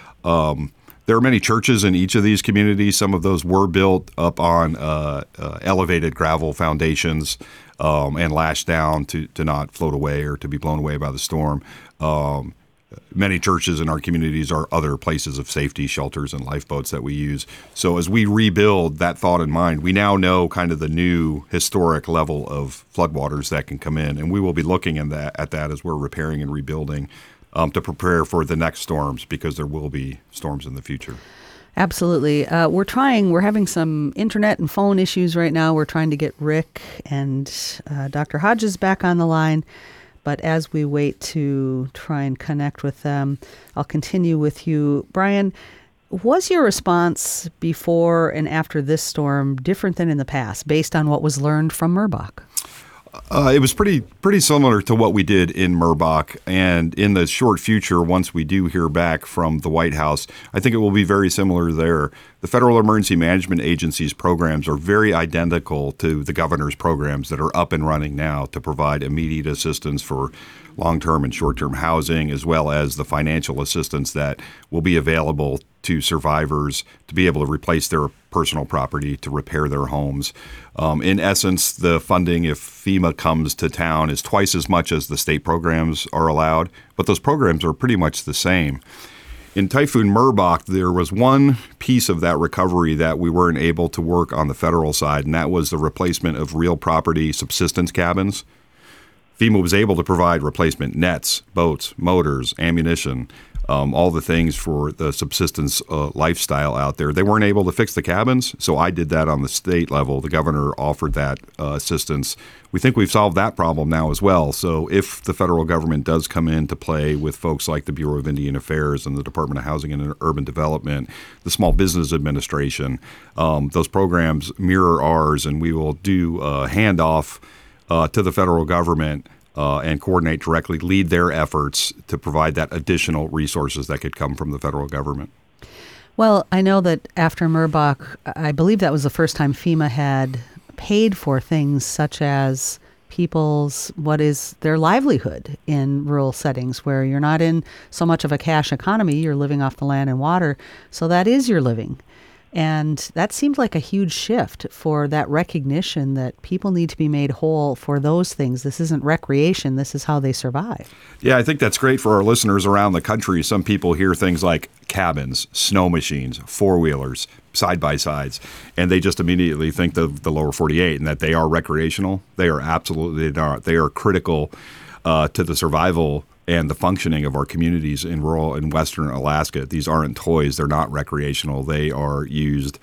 Um, There are many churches in each of these communities. Some of those were built up on uh, uh, elevated gravel foundations um, and lashed down to, to not float away or to be blown away by the storm. Um, many churches in our communities are other places of safety, shelters, and lifeboats that we use. So as we rebuild that thought in mind, we now know kind of the new historic level of floodwaters that can come in, and we will be looking at that, at that as we're repairing and rebuilding Um, to prepare for the next storms, because there will be storms in the future. Absolutely. Uh, we're trying, we're having some internet and phone issues right now. We're trying to get Rick and uh, Doctor Hodges back on the line. But as we wait to try and connect with them, I'll continue with you. Brian, was your response before and after this storm different than in the past, based on what was learned from Murbach? Uh, it was pretty pretty similar to what we did in Murbach, and in the short future, once we do hear back from the White House, I think it will be very similar there. The Federal Emergency Management Agency's programs are very identical to the governor's programs that are up and running now to provide immediate assistance for long-term and short-term housing, as well as the financial assistance that will be available to survivors to be able to replace their personal property, to repair their homes. Um, in essence, the funding, if FEMA comes to town, is twice as much as the state programs are allowed, but those programs are pretty much the same. In Typhoon Merbok, there was one piece of that recovery that we weren't able to work on the federal side, and that was the replacement of real property subsistence cabins. FEMA was able to provide replacement nets, boats, motors, ammunition, um, all the things for the subsistence uh, lifestyle out there. They weren't able to fix the cabins, so I did that on the state level. The governor offered that uh, assistance. We think we've solved that problem now as well. So if the federal government does come into play with folks like the Bureau of Indian Affairs and the Department of Housing and Urban Development, the Small Business Administration, um, those programs mirror ours, and we will do a handoff uh, to the federal government Uh, and coordinate directly, lead their efforts to provide that additional resources that could come from the federal government. Well, I know that after Merbok, I believe that was the first time FEMA had paid for things such as people's, what is their livelihood in rural settings where you're not in so much of a cash economy, you're living off the land and water, so that is your living. And that seemed like a huge shift for that recognition that people need to be made whole for those things. This isn't recreation. This is how they survive. Yeah, I think that's great for our listeners around the country. Some people hear things like cabins, snow machines, four-wheelers, side-by-sides, and they just immediately think of the lower forty-eight and that they are recreational. They are absolutely not. They are critical uh, to the survival and the functioning of our communities in rural and western Alaska. These aren't toys. They're not recreational. They are used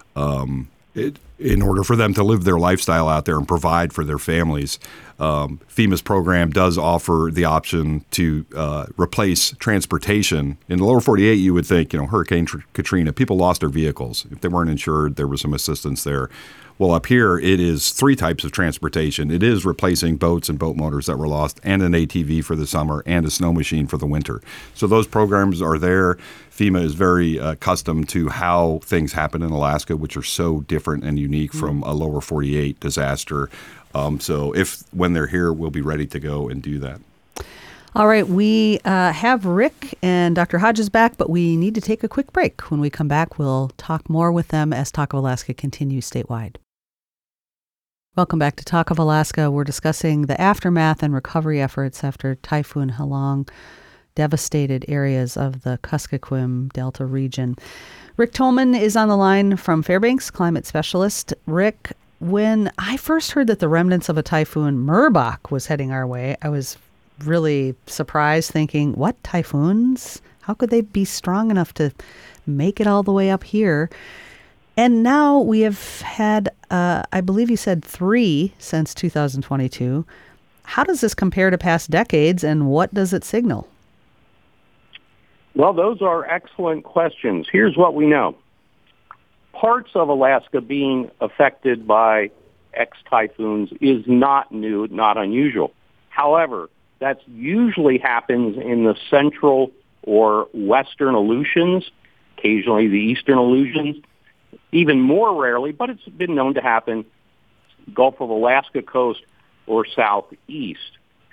um, it, in order for them to live their lifestyle out there and provide for their families. Um, FEMA's program does offer the option to uh, replace transportation. In the lower forty-eight, you would think, you know, Hurricane Katrina, people lost their vehicles. If they weren't insured, there was some assistance there. Well, up here, it is three types of transportation. It is replacing boats and boat motors that were lost, and an A T V for the summer, and a snow machine for the winter. So those programs are there. FEMA is very uh, accustomed to how things happen in Alaska, which are so different and unique mm-hmm. from a lower forty-eight disaster. Um, so if, when they're here, we'll be ready to go and do that. All right, we uh, have Rick and Doctor Hodges back, but we need to take a quick break. When we come back, we'll talk more with them as Talk of Alaska continues statewide. Welcome back to Talk of Alaska. We're discussing the aftermath and recovery efforts after Typhoon Halong devastated areas of the Kuskokwim Delta region. Rick Tolman is on the line from Fairbanks, climate specialist. Rick, when I first heard that the remnants of a Typhoon Merbok was heading our way, I was really surprised, thinking, what, typhoons? How could they be strong enough to make it all the way up here? And now we have had, uh, I believe you said three since two thousand twenty-two. How does this compare to past decades, and what does it signal? Well, those are excellent questions. Here's what we know. Parts of Alaska being affected by X-typhoons is not new, not unusual. However, that usually happens in the central or western Aleutians, occasionally the eastern Aleutians. Even more rarely, but it's been known to happen, Gulf of Alaska coast or southeast.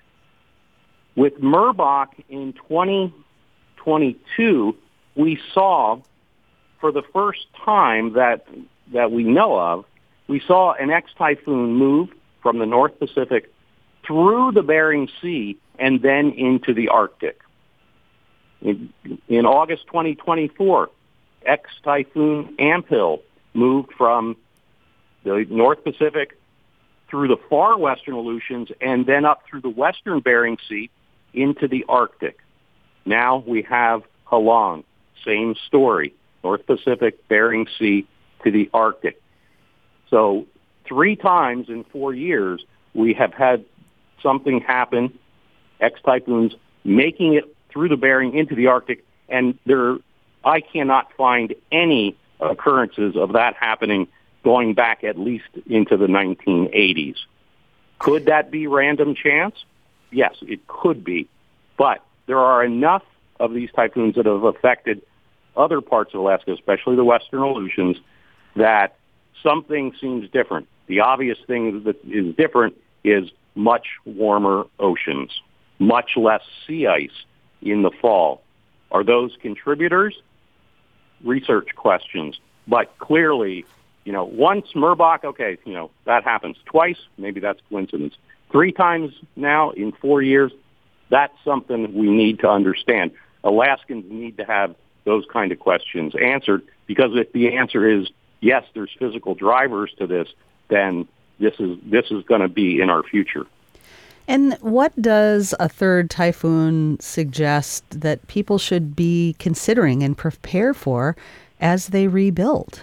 With Merbok in twenty twenty-two, we saw, for the first time that that we know of, we saw an X-typhoon move from the North Pacific through the Bering Sea and then into the Arctic. In, in August twenty twenty-four, X-typhoon Amphil moved from the North Pacific through the far western Aleutians and then up through the western Bering Sea into the Arctic. Now we have Halong, same story, North Pacific, Bering Sea to the Arctic. So three times in four years, we have had something happen, X-typhoons making it through the Bering into the Arctic, and there I cannot find any occurrences of that happening going back at least into the nineteen eighties. Could that be random chance? Yes, it could be. But there are enough of these typhoons that have affected other parts of Alaska, especially the western Aleutians, that something seems different. The obvious thing that is different is much warmer oceans, much less sea ice in the fall. Are those contributors? research questions. But clearly, you know, once Merbach, okay, you know, that happens. Twice, maybe that's coincidence. Three times now in four years, that's something we need to understand. Alaskans need to have those kind of questions answered, because if the answer is yes, there's physical drivers to this, then this is this is going to be in our future. And what does a third typhoon suggest that people should be considering and prepare for as they rebuild?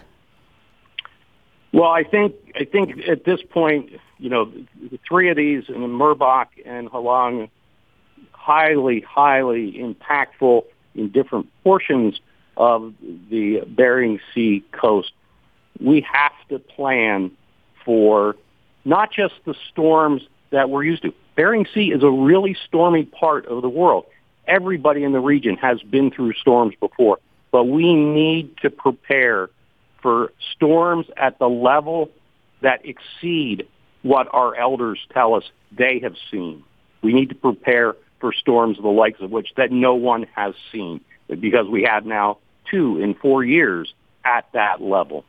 Well, I think I think at this point, you know, the three of these, and Merbach and Halong, highly, highly impactful in different portions of the Bering Sea coast. We have to plan for not just the storms that we're used to. Bering Sea is a really stormy part of the world. Everybody in the region has been through storms before, but we need to prepare for storms at the level that exceed what our elders tell us they have seen. We need to prepare for storms the likes of which that no one has seen, because we have now two in four years at that level.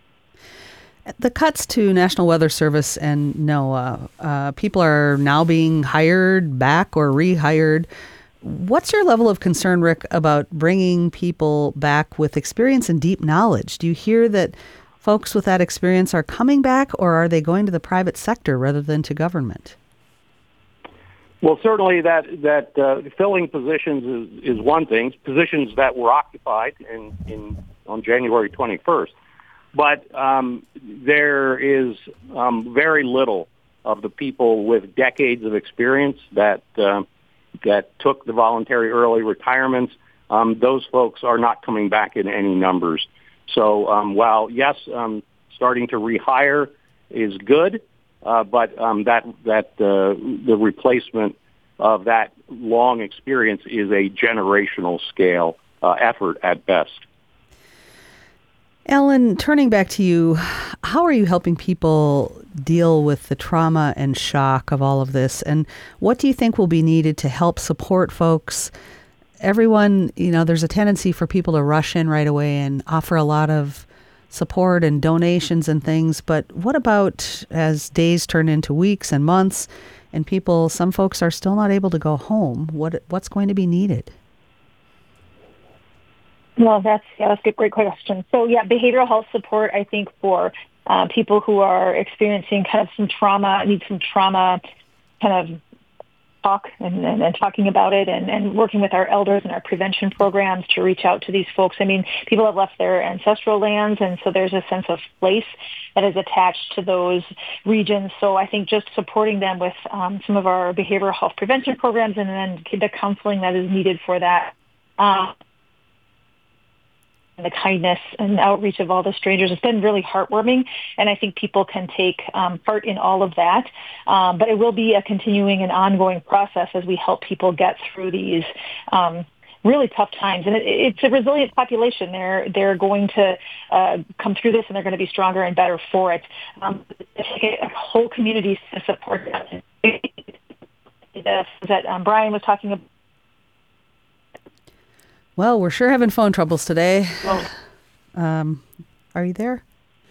The cuts to National Weather Service and NOAA, uh, people are now being hired back or rehired. What's your level of concern, Rick, about bringing people back with experience and deep knowledge? Do you hear that folks with that experience are coming back, or are they going to the private sector rather than to government? Well, certainly that that uh, filling positions is, is one thing. Positions that were occupied in, in on January twenty-first. But um, there is um, very little of the people with decades of experience that uh, that took the voluntary early retirements. Um, those folks are not coming back in any numbers. So um, while, yes, um, starting to rehire is good, uh, but um, that that uh, the replacement of that long experience is a generational scale uh, effort at best. Ellen, turning back to you, how are you helping people deal with the trauma and shock of all of this? And what do you think will be needed to help support folks? Everyone, you know, there's a tendency for people to rush in right away and offer a lot of support and donations and things. But what about as days turn into weeks and months and people, some folks are still not able to go home? What what's going to be needed? Well, that's, yeah, that's a great question. So, yeah, behavioral health support, I think, for uh, people who are experiencing kind of some trauma, need some trauma kind of talk and, and, and talking about it, and, and working with our elders and our prevention programs to reach out to these folks. I mean, people have left their ancestral lands, and so there's a sense of place that is attached to those regions. So I think just supporting them with um, some of our behavioral health prevention programs, and then the counseling that is needed for that. Uh, the kindness and outreach of all the strangers. It's been really heartwarming, and I think people can take um, part in all of that. Um, but it will be a continuing and ongoing process as we help people get through these um, really tough times. And it, it's a resilient population. They're they're going to uh, come through this, and they're going to be stronger and better for it. Um, take a whole community to support that. That um, Brian was talking about. Well, we're sure having phone troubles today. Um, are you there?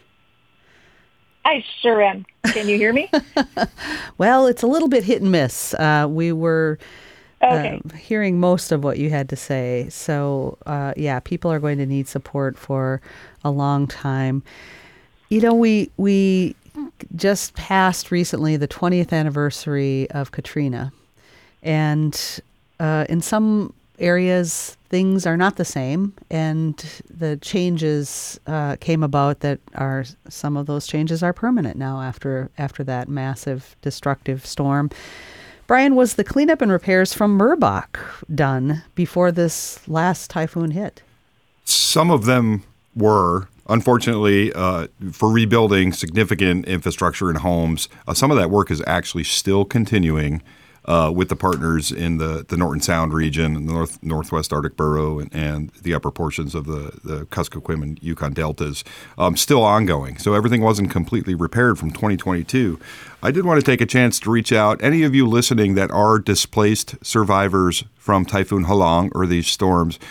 I sure am. Can you hear me? Well, it's a little bit hit and miss. Uh, we were okay. uh, hearing most of what you had to say. So, uh, yeah, people are going to need support for a long time. You know, we we just passed recently the twentieth anniversary of Katrina. And uh, in some areas, things are not the same, and the changes uh, came about that are, some of those changes are permanent now after after that massive destructive storm. Brian, was the cleanup and repairs from Merbach done before this last typhoon hit? Some of them were. Unfortunately, uh, for rebuilding significant infrastructure and homes, uh, some of that work is actually still continuing. Uh, with the partners in the, the Norton Sound region, the north northwest Arctic Borough, and, and the upper portions of the, the Kuskokwim and Yukon deltas, um, still ongoing. So everything wasn't completely repaired from twenty twenty-two. I did want to take a chance to reach out. Any of you listening that are displaced survivors from Typhoon Halong or these storms,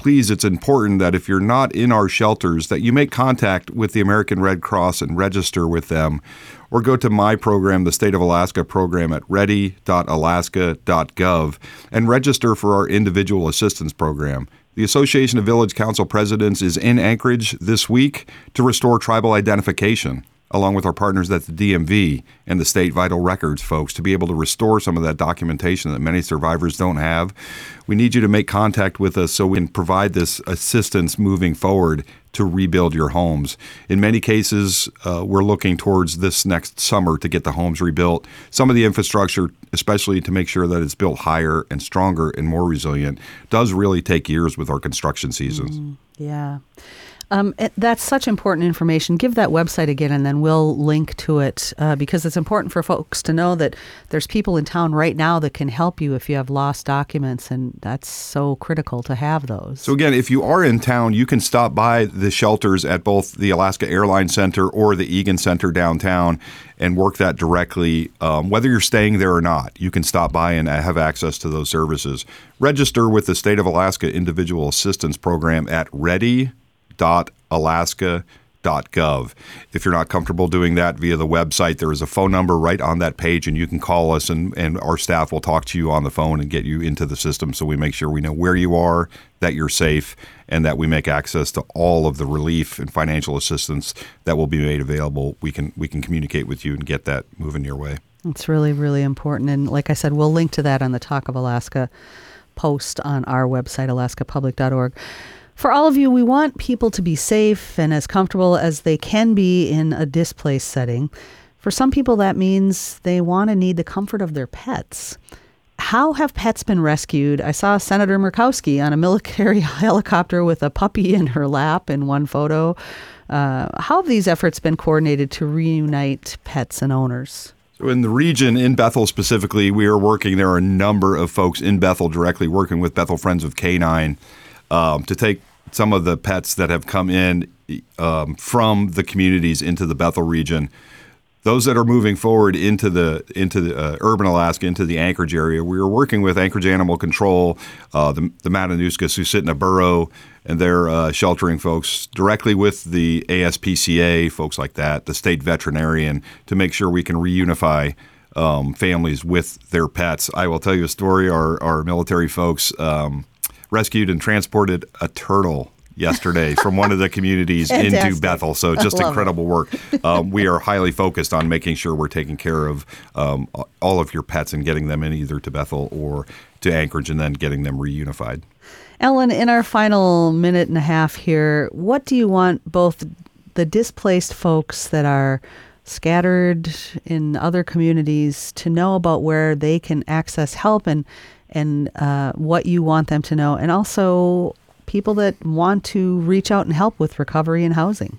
please, it's important that if you're not in our shelters, that you make contact with the American Red Cross and register with them, or go to my program, the State of Alaska program, at ready dot alaska dot gov and register for our individual assistance program. The Association of Village Council Presidents is in Anchorage this week to restore tribal identification, along with our partners at the D M V and the state vital records folks, to be able to restore some of that documentation that many survivors don't have. We need you to make contact with us so we can provide this assistance moving forward to rebuild your homes. In many cases, uh, we're looking towards this next summer to get the homes rebuilt. Some of the infrastructure, especially to make sure that it's built higher and stronger and more resilient, does really take years with our construction seasons. Mm, yeah. Um, it, that's such important information. Give that website again, and then we'll link to it uh, because it's important for folks to know that there's people in town right now that can help you if you have lost documents, and that's so critical to have those. So again, if you are in town, you can stop by the shelters at both the Alaska Airlines Center or the Egan Center downtown and work that directly. Um, whether you're staying there or not, you can stop by and have access to those services. Register with the State of Alaska Individual Assistance Program at ready dot alaska dot gov. If you're not comfortable doing that via the website, there is a phone number right on that page, and you can call us, and, and our staff will talk to you on the phone and get you into the system, so we make sure we know where you are, that you're safe, and that we make access to all of the relief and financial assistance that will be made available. We can we can communicate with you and get that moving your way. It's really, really important. And like I said, we'll link to that on the Talk of Alaska post on our website, alaska public dot org. For all of you, we want people to be safe and as comfortable as they can be in a displaced setting. For some people, that means they want to need the comfort of their pets. How have pets been rescued? I saw Senator Murkowski on a military helicopter with a puppy in her lap in one photo. Uh, how have these efforts been coordinated to reunite pets and owners? So in the region, in Bethel specifically, we are working, there are a number of folks in Bethel directly working with Bethel Friends of Canine um, to take some of the pets that have come in um, from the communities into the Bethel region. Those that are moving forward into the into the, uh, urban Alaska, into the Anchorage area, we are working with Anchorage Animal Control, uh, the, the Matanuskis who sit in a burrow, and they're uh, sheltering folks directly with the A S P C A, folks like that, the state veterinarian, to make sure we can reunify um, families with their pets. I will tell you a story. Our, our military folks um, rescued and transported a turtle yesterday from one of the communities into Bethel. So just incredible it. work. Um, we are highly focused on making sure we're taking care of um, all of your pets and getting them in either to Bethel or to Anchorage and then getting them reunified. Ellen, in our final minute and a half here, what do you want both the displaced folks that are scattered in other communities to know about where they can access help and and uh, what you want them to know, and also people that want to reach out and help with recovery and housing?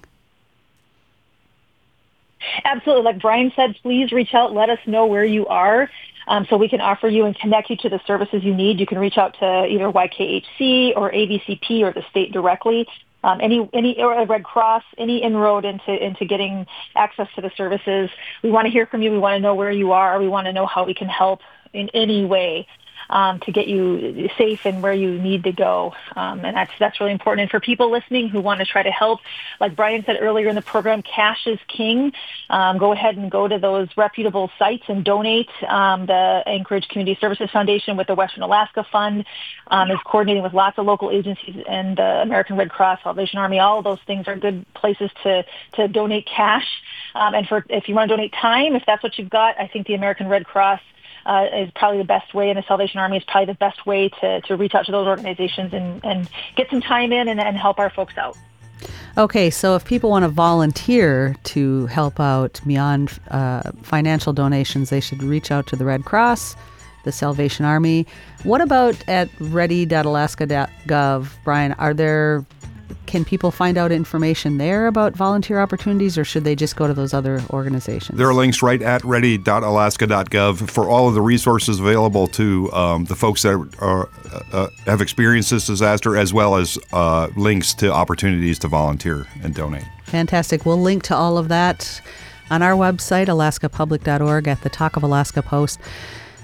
Absolutely. Like Brian said, please reach out. Let us know where you are um, so we can offer you and connect you to the services you need. You can reach out to either Y K H C or A B C P or the state directly. Um, any any or Red Cross, any inroad into into getting access to the services. We want to hear from you. We want to know where you are. We want to know how we can help in any way Um, to get you safe and where you need to go. Um, and that's that's really important. And for people listening who want to try to help, like Brian said earlier in the program, cash is king. Um, go ahead and go to those reputable sites and donate. Um, the Anchorage Community Services Foundation with the Western Alaska Fund um, is coordinating with lots of local agencies and the American Red Cross, Salvation Army. All of those things are good places to, to donate cash. Um, and for if you want to donate time, if that's what you've got, I think the American Red Cross Uh, is probably the best way, and the Salvation Army is probably the best way to, to reach out to those organizations and, and get some time in and, and help our folks out. Okay, so if people want to volunteer to help out beyond uh, financial donations, they should reach out to the Red Cross, the Salvation Army. What about at ready dot alaska dot gov, Brian? Are there Can people find out information there about volunteer opportunities, or should they just go to those other organizations? There are links right at ready dot alaska dot gov for all of the resources available to um, the folks that are, uh, have experienced this disaster, as well as uh, links to opportunities to volunteer and donate. Fantastic. We'll link to all of that on our website, alaska public dot org, at the Talk of Alaska post.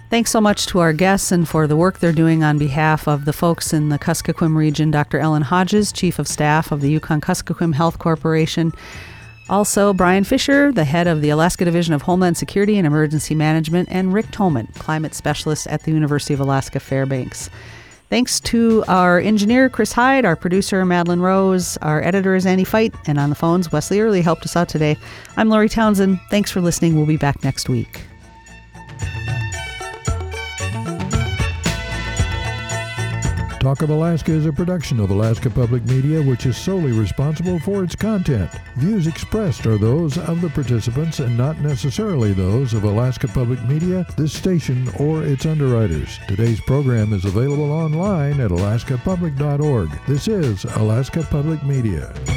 Thanks so much to our guests and for the work they're doing on behalf of the folks in the Kuskokwim region. Doctor Ellen Hodges, Chief of Staff of the Yukon-Kuskokwim Health Corporation. Also, Brian Fisher, the head of the Alaska Division of Homeland Security and Emergency Management, and Rick Tolman, Climate Specialist at the University of Alaska Fairbanks. Thanks to our engineer, Chris Hyde, our producer, Madeline Rose, our editor is Annie Fight, and on the phones, Wesley Early helped us out today. I'm Lori Townsend. Thanks for listening. We'll be back next week. Talk of Alaska is a production of Alaska Public Media, which is solely responsible for its content. Views expressed are those of the participants and not necessarily those of Alaska Public Media, this station, or its underwriters. Today's program is available online at alaska public dot org. This is Alaska Public Media.